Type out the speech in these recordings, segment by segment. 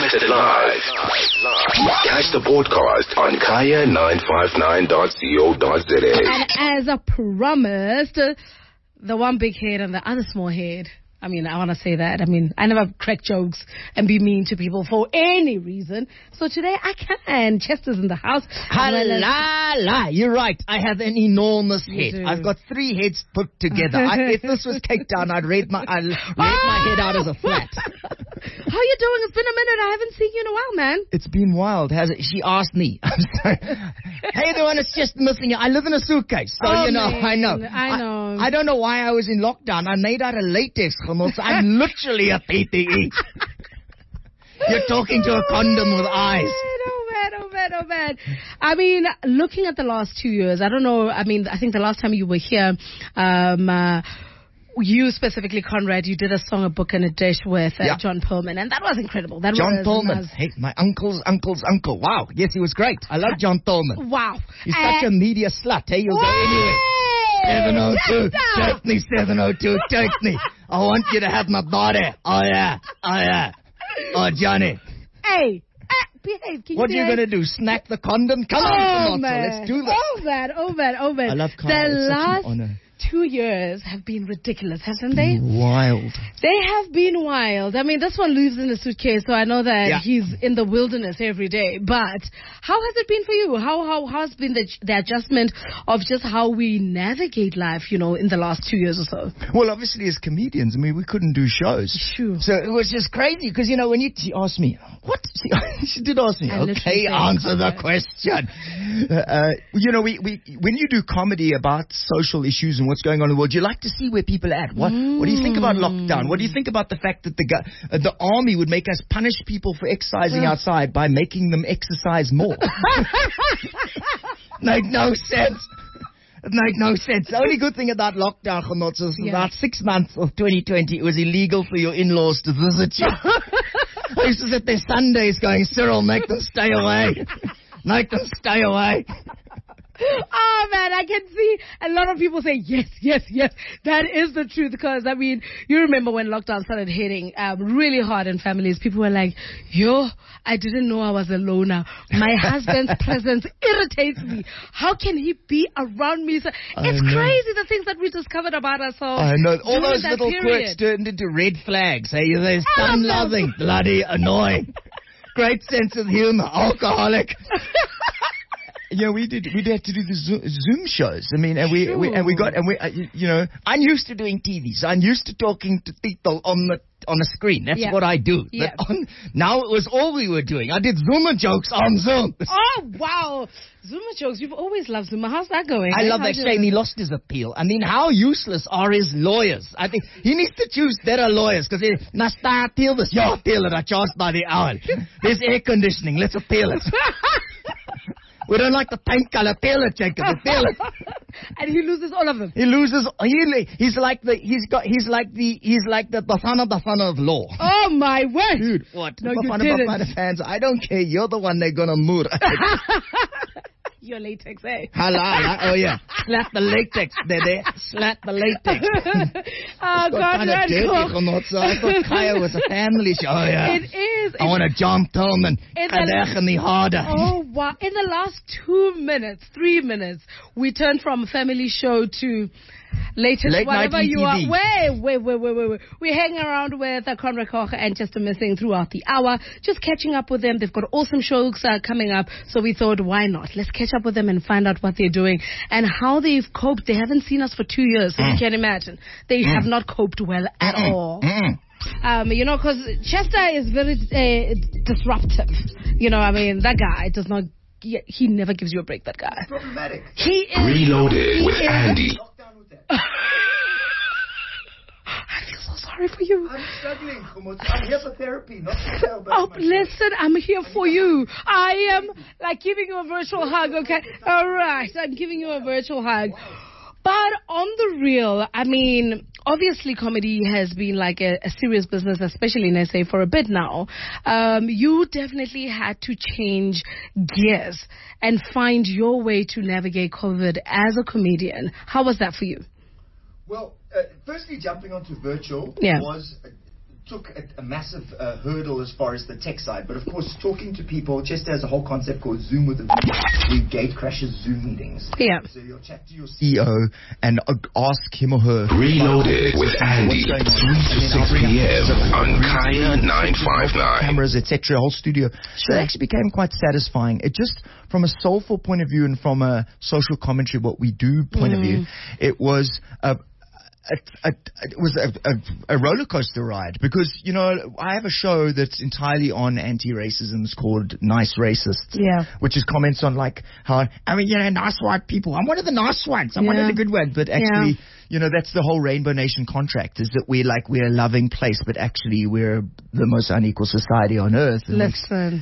live. Catch the podcast on kaya959.co.za. And as promised, the one big head and the other small head. I mean, I want to say that. I mean, I never crack jokes and be mean to people for any reason. So today I can. Chester's in the house. La. You're right. I have an enormous head. I've got 3 heads put together. If this was Cape Town, I'd rate my head out as a flat. How you doing? It's been a minute. I haven't seen you in a while, man. It's been wild, has it? She asked me. I'm sorry. Hey, everyone, it's just missing you. I live in a suitcase, so man. I know. I don't know why I was in lockdown. I made out of latex. I'm literally a PPE. You're talking to a condom with eyes. Oh, man. I mean, looking at the last 2 years, I don't know. I mean, I think the last time you were here, you specifically, Conrad, you did a song, a book, and a dish with John Perlman, and that was incredible. John Perlman. Hey, my uncle's uncle. Wow. Yes, he was great. I love John Perlman. Wow. He's such a media slut. Hey, you'll go anywhere. 702, take me, 702, take me. I want you to have my body. Oh, yeah. Oh, Johnny. Hey, behave. What are you going to do, snack the condom? Come on, man. Let's do this. Oh, man. I love Kyle. It's such an honor. 2 years have been ridiculous, hasn't they? Wild. They have been wild. I mean, this one lives in a suitcase, so I know that he's in the wilderness every day. But how has it been for you? How has been the adjustment of just how we navigate life, in the last 2 years or so? Well, obviously, as comedians, I mean, we couldn't do shows. Sure. So it was just crazy because, when she asked me, what? She did ask me, okay, answer the question. When you do comedy about social issues and what's going on in the world, you like to see where people are at. What do you think about lockdown? What do you think about the fact that the army would make us punish people for exercising outside by making them exercise more? Made no sense. It made no sense. The only good thing about lockdown, Genots, is about 6 months of 2020, it was illegal for your in-laws to visit you. I used to sit there Sundays going, Cyril, make them stay away. Make them stay away. Oh, man, I can see a lot of people say, yes. That is the truth. Because, I mean, you remember when lockdown started hitting really hard in families. People were like, I didn't know I was a loner. My husband's presence irritates me. How can he be around me? So it's crazy the things that we discovered about ourselves. I know. All those little quirks turned into red flags. Hey, they're fun-loving, bloody annoying. Great sense of humor, alcoholic. Yeah, we had to do the Zoom shows. I mean, I'm used to doing TV, so I'm used to talking to people on a screen. That's what I do. Yeah. But now it was all we were doing. I did Zoomer jokes on Zoom. Oh, wow. Zoomer jokes. You've always loved Zoomer. How's that going? I love that shame he lost his appeal. I mean, how useless are his lawyers? I think he needs to choose better lawyers because I appeal this. Yeah, appeal it. I charge by the hour. There's air conditioning. Let's appeal it. We don't like the paint color. Appeal it, Jacob. Appeal it. And he loses all of them. He loses. He's like the Bafana of law. Oh my word, dude! What? No, Bafana fans. I don't care. You're the one they're gonna moor. Your latex, eh? Oh yeah. Slap the latex, baby. Slap the latex. Oh God, I thought Kaya was a family show. Oh yeah. It is. I want to jump Tillman. Harder. Oh wow! In the last 3 minutes, we turned from a family show to latest late whatever night you ETV. are. Wait. We hang around with Conrad Koch and Chester Missing throughout the hour, just catching up with them. They've got awesome shows coming up, so we thought, why not? Let's catch up with them and find out what they're doing and how they've coped. They haven't seen us for 2 years, so you can imagine. They have not coped well at all. Because Chester is very disruptive. I mean, that guy does not. He never gives you a break. That guy. It's problematic. He is Reloaded with Andy. I feel so sorry for you. I'm struggling. I'm here for therapy, not to tell. Listen, I'm here for you. I am giving you a virtual hug, okay? All right, I'm giving you a virtual hug. But on the real, I mean, obviously comedy has been like a serious business, especially in SA for a bit now. You definitely had to change gears and find your way to navigate COVID as a comedian. How was that for you? Well, firstly, jumping onto virtual was took a massive hurdle as far as the tech side. But of course, talking to people, Chester has a whole concept called Zoom with a V. We gate crashes Zoom meetings. Yeah. So you'll chat to your CEO and ask him or her. Reloaded with Andy, 3 to 6 p.m. on Kaya 959. Cameras, etc. Whole studio. So it actually became quite satisfying. It just, from a soulful point of view and from a social commentary, what we do point of view, it was a roller coaster ride, because I have a show that's entirely on anti-racism. It's called Nice Racists, which is comments on like how nice white people. I'm one of the nice ones. I'm one of the good ones, but actually, that's the whole Rainbow Nation contract, is that we're a loving place, but actually we're the most unequal society on earth. Listen,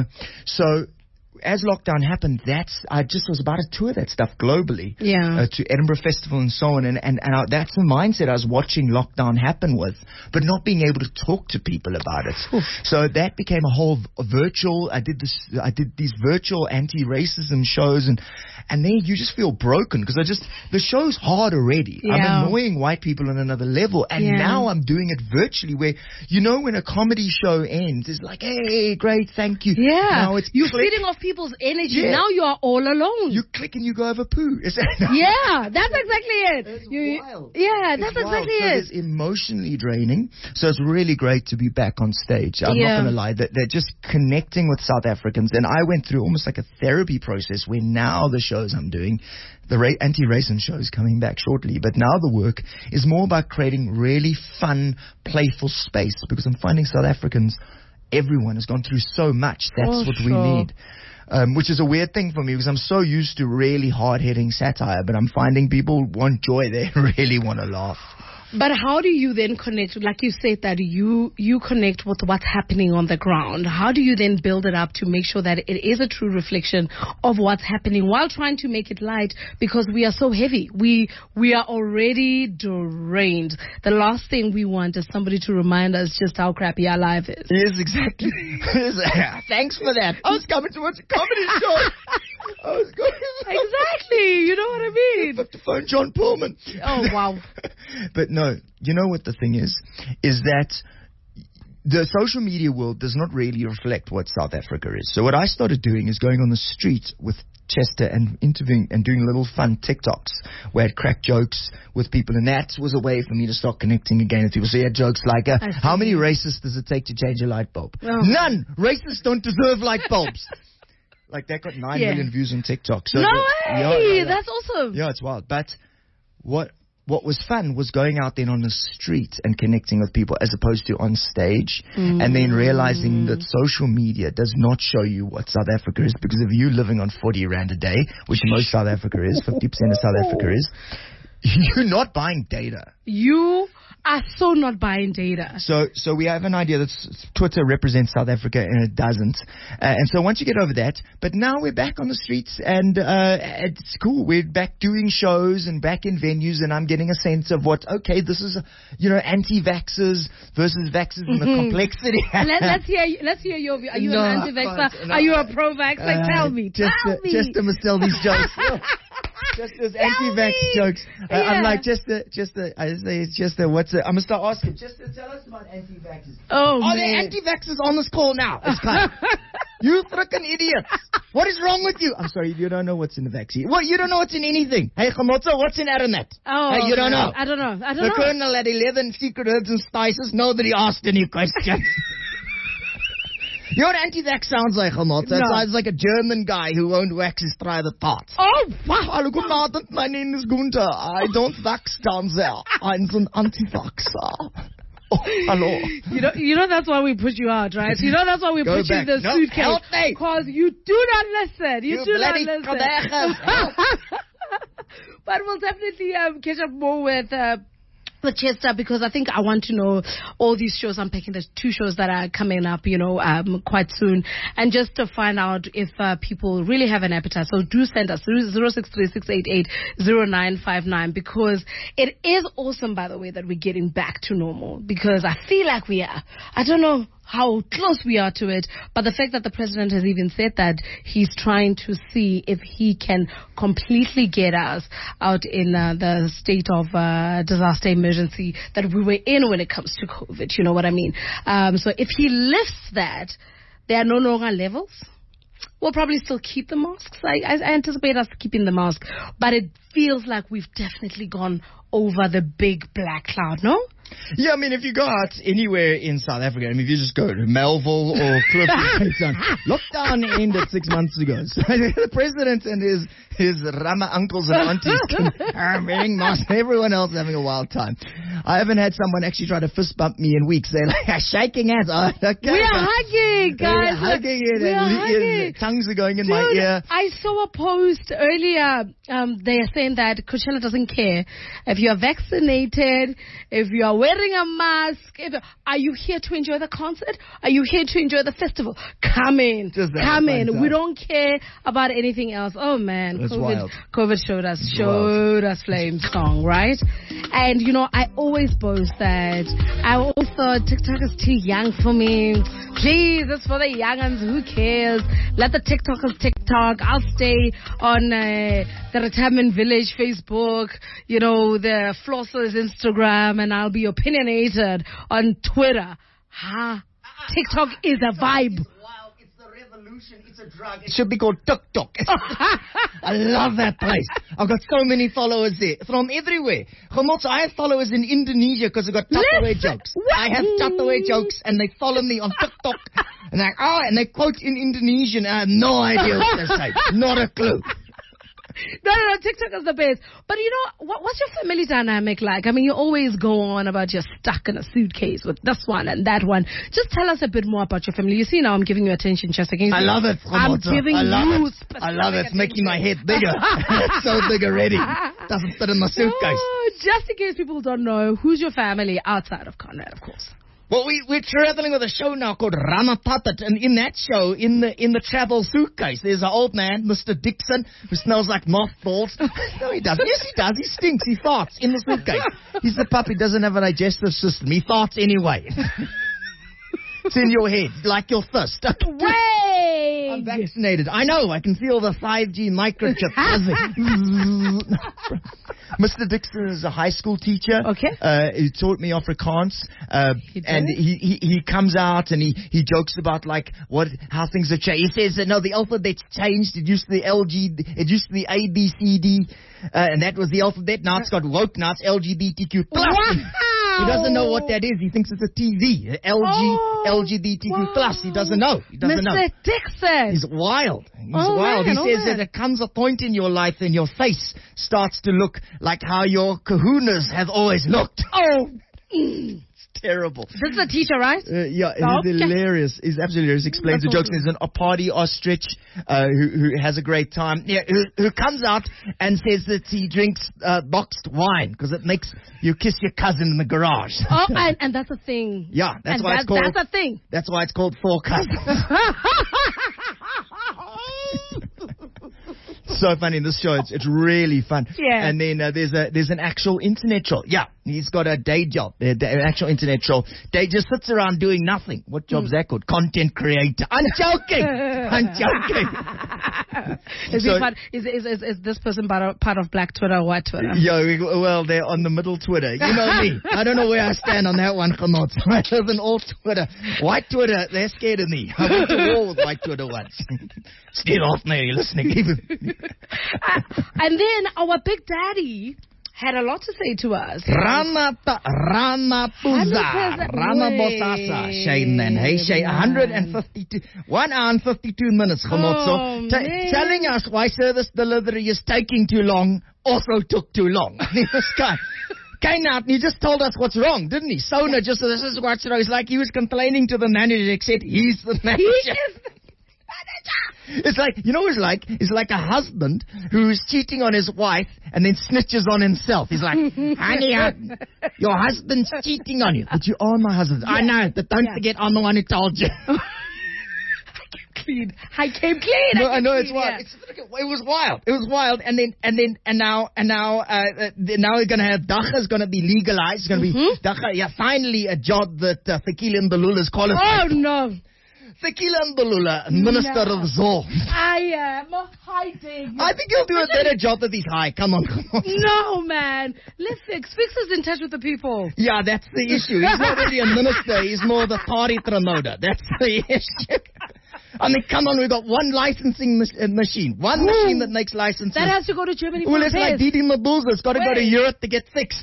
so. As lockdown happened, I just was about to tour that stuff globally, to Edinburgh Festival and so on, and that's the mindset I was watching lockdown happen with, but not being able to talk to people about it. Oof. So that became a whole virtual. I did these virtual anti-racism shows, and then you just feel broken, because the show's hard already. I'm annoying white people on another level, and now I'm doing it virtually, where when a comedy show ends, it's like, hey, great, thank you. Yeah, now it's you're feeding off people's energy. Yeah. Now you are all alone. You click and you go over poo. Yeah, that's exactly it. It's wild. Yeah, that's exactly it. It's emotionally draining. So it's really great to be back on stage. I'm not going to lie. They're just connecting with South Africans. And I went through almost like a therapy process, where now the shows I'm doing, the anti-racism show is coming back shortly, but now the work is more about creating really fun, playful space, because I'm finding South Africans, everyone has gone through so much. That's what we need. Which is a weird thing for me, because I'm so used to really hard-hitting satire, but I'm finding people want joy. They really want to laugh. But how do you then connect, like you said, that you connect with what's happening on the ground? How do you then build it up to make sure that it is a true reflection of what's happening, while trying to make it light, because we are so heavy. We are already drained. The last thing we want is somebody to remind us just how crappy our life is. Yes, exactly. Thanks for that. I was coming to watch a comedy show. I was going exactly. You know what I mean? I have to phone John Pullman. Oh, wow. But no, you know what the thing is that the social media world does not really reflect what South Africa is. So what I started doing is going on the street with Chester and interviewing and doing little fun TikToks where I'd crack jokes with people, and that was a way for me to start connecting again with people. So you had jokes like, how many racists does it take to change a light bulb? Oh. None! Racists don't deserve light bulbs! Like, that got 9 million views on TikTok. So no way! That's awesome. Yeah, it's wild. But what was fun was going out then on the street and connecting with people, as opposed to on stage, and then realizing that social media does not show you what South Africa is, because if you're living on 40 Rand a day, which most South Africa is, 50% of South Africa is, you're not buying data. You are so not buying data. So we have an idea that Twitter represents South Africa, and it doesn't. And so once you get over that, but now we're back on the streets, and it's cool. We're back doing shows and back in venues, and I'm getting a sense of this is, anti-vaxxers versus vaxxers and the complexity. Let's hear your view. Are you an anti-vaxxer? Are you a pro-vaxxer? Tell me. Chester must tell these jokes. Just as anti-vax jokes. I'm like, Chester, I say it's Chester, I'm going to start asking, Chester, tell us about anti-vaxxers. Are there anti-vaxxers on this call now? It's kind you frickin' idiots. What is wrong with you? I'm sorry, you don't know what's in the vaccine. What? You don't know what's in anything. Hey, Gamotsa, what's in Aranet? Oh, hey, you don't know. I don't know. The Colonel had 11 secret herbs and spices. Nobody asked any questions. You know what anti-vax sounds like, Gamotsa? It sounds like a German guy who won't wax his private parts. Oh, wow. Hallo, guten Abend, my name is Gunther. I don't vax down there. I'm an anti-vaxxer. Oh, hello. You know that's why we push you out, right? You know that's why we put you in the suitcase. Because you do not listen. You do not listen. But we'll definitely catch up more with Chester, because I think I want to know all these shows. I'm picking the 2 shows that are coming up, quite soon, and just to find out if people really have an appetite. So do send us 063-688-0959, because it is awesome, by the way, that we're getting back to normal, because I feel like we are. I don't know how close we are to it. But the fact that the president has even said that he's trying to see if he can completely get us out in the state of disaster emergency that we were in when it comes to COVID. You know what I mean? So if he lifts that, there are no longer levels. We'll probably still keep the masks. I anticipate us keeping the mask. But it feels like we've definitely gone over the big black cloud, no? Yeah, I mean, if you go out anywhere in South Africa, I mean, if you just go to Melville or Clifton, lockdown ended 6 months ago. So the president and his Rama uncles and aunties are wearing masks. Everyone else having a wild time. I haven't had someone actually try to fist bump me in weeks. They're like shaking hands. Oh, okay, we are hugging, guys. We're hugging it, and tongues are going in my ear. I saw a post earlier. They are saying that Coachella doesn't care if you are vaccinated, if you are wearing a mask. Are you here to enjoy the concert? Are you here to enjoy the festival? Come in. Come in. We don't care about anything else. Oh, man. COVID showed us Flame's song, right? And, you know, I always boast that I always thought TikTok is too young for me. Please, it's for the young'uns. Who cares? Let the TikTokers TikTok. I'll stay on the Retirement Village Facebook, you know, the Flossers Instagram, and I'll be opinionated on Twitter. TikTok is a vibe. It's the revolution. It's a drug. It should be called TikTok. I love that place. I've got so many followers there from everywhere. I have followers in Indonesia because I've got Tupperware jokes. I have Tupperware jokes, and they follow me on TikTok. And and they quote in Indonesian. I have no idea what they're saying. Not a clue. No, TikTok is the best. But you know, what's your family dynamic like? I mean, you always go on about you're stuck in a suitcase with this one and that one. Just tell us a bit more about your family. You see, now I'm giving you attention, Chester. I love it. I'm giving you I love it. It's making my head bigger. It's so big already. Doesn't fit in my suitcase. Just in case people don't know, who's your family outside of Conrad, of course? Well, we're traveling with a show now called Rama Puppet, and in that show, in the travel suitcase, there's an old man, Mr. Dixon, who smells like mothballs. No, he doesn't. Yes, he does. He stinks. He farts in the suitcase. He's the puppy. Doesn't have a digestive system. He farts anyway. It's in your head, like your fist. Wait! I'm vaccinated. I know. I can feel the 5G microchip buzzing. Mr. Dixon is a high school teacher. Okay. He taught me Afrikaans. And he comes out and he jokes about like how things have changed. He says that no, the alphabet's changed. It used to be it used to be A, B, C, D, and that was the alphabet. Now it's got woke. Now it's LGBTQ+. Wow. He doesn't know what that is. He thinks it's a TV. LGBTQ+. Wow. He doesn't know. Mr. Dixon. He's wild. Wild. Man, he says that there comes a point in your life and your face starts to look like how your kahunas have always looked. It's terrible. This is a teacher, right? Yeah, he's hilarious. He's absolutely hilarious. He explains the jokes. There's a party ostrich who has a great time. Yeah, who comes out and says that he drinks boxed wine because it makes you kiss your cousin in the garage. Oh, and that's a thing. Yeah, that's why it's called. That's a thing. That's why it's called Four Cousins. So funny in this show. It's really fun. Yeah. And then there's an actual internet show. Yeah, he's got a day job, an actual internet show. They just sits around doing nothing. What job's that called? Content creator. I'm joking. Is this person part of Black Twitter or White Twitter? Yeah, well, they're on the middle Twitter. You know me. I don't know where I stand on that one, Khamot. I live in all Twitter. White Twitter, they're scared of me. I went to war with White Twitter once. Stay off me, you're listening. And then our Big Daddy had a lot to say to us. Ramaphosa, Ramaphosa, Shane then. Hey, Shane, 152, 1 hour and 52 minutes, Khamotso. Telling us why service delivery is taking too long also took too long. I mean, this guy came out and he just told us what's wrong, didn't he? Sona just, this is what's wrong. It's like he was complaining to the manager, except he's the manager. He is the manager. It's like, you know what it's like? It's like a husband who's cheating on his wife and then snitches on himself. He's like, honey, your husband's cheating on you. But you are my husband. Yeah. I know, but don't forget I'm the one who told you. clean. I came clean. No, I know it's clean, wild. yeah. It was wild. It was wild. And now we're gonna have Dacha is gonna be legalized. It's gonna be Dacha. Yeah, finally a job that Fikile Mbalula is qualified. Oh no. Fikile Mbalula, Minister of Zor. I am hiding. I think he'll do a better job if he's high. Come on. No, man. Let's fix is in touch with the people. Yeah, that's the issue. He's not really a minister. He's more the party promoter. That's the issue. I mean, come on, we've got one licensing machine. One machine that makes licenses. That has to go to Germany for well, it's like Didi Mabuza. It's got to go to Europe to get fixed.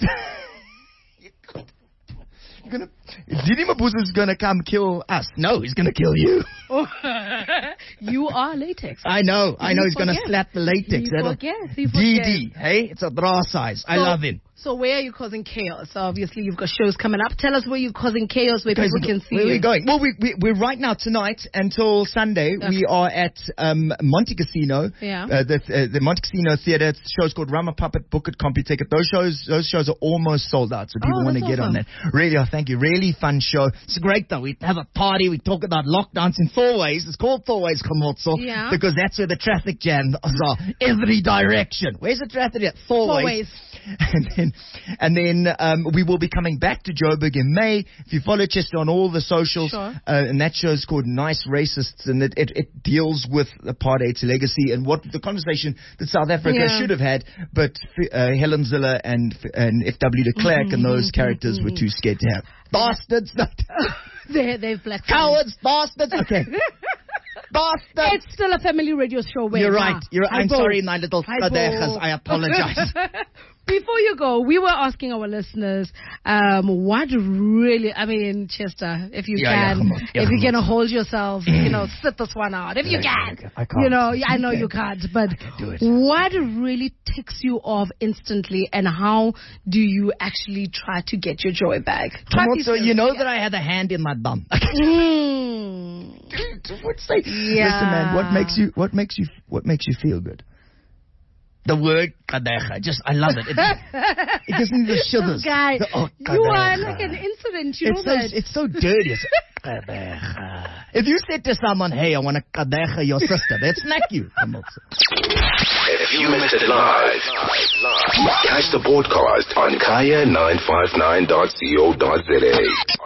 Didi Mabuza is going to come kill us. No, he's going to kill you. You are latex. I know. He's going to slap the latex. He forgets. Didi, hey? It's a bra size. I love him. So where are you causing chaos? Obviously, you've got shows coming up. Tell us where you're causing chaos, where people can see where you. Where are we going? Well, we're right now tonight until Sunday. Okay. We are at Monte Casino. Yeah. The Monte Casino Theatre. It's a show's called Rama Puppet, Book It, Computicket. Those shows are almost sold out, so people want to get on that. Really, thank you. Really fun show. It's great though. We have a party. We talk about lockdowns in four ways. It's called Four Ways Komotso because that's where the traffic jams are. Every direction. Where's the traffic jam? Four ways. And then we will be coming back to Joburg in May. If you follow Chester on all the socials, and that show is called Nice Racists, and it deals with apartheid's legacy and what the conversation that South Africa should have had, but Helen Ziller and F.W. de Klerk and those characters were too scared to have. Bastards! They've black cowards, bastards! Okay. Bastard. It's still a family radio show. You're right. I'm sorry, my little kadechas. I apologize. Before you go, we were asking our listeners what really, I mean, Chester, if you can, if you're going to hold yourself, sit this one out. If you can. I can't. I know you can't, but what really ticks you off instantly and how do you actually try to get your joy back? So you know that I had a hand in my bum. Listen, man, what makes you feel good? The word kadecha, I love it. It gives me the shivers. Guy, you are like an incident. It's so dirty. If you said to someone, "Hey, I want to kadecha your sister," they'd smack you. If you missed it live, catch the broadcast on kaya959.co.za.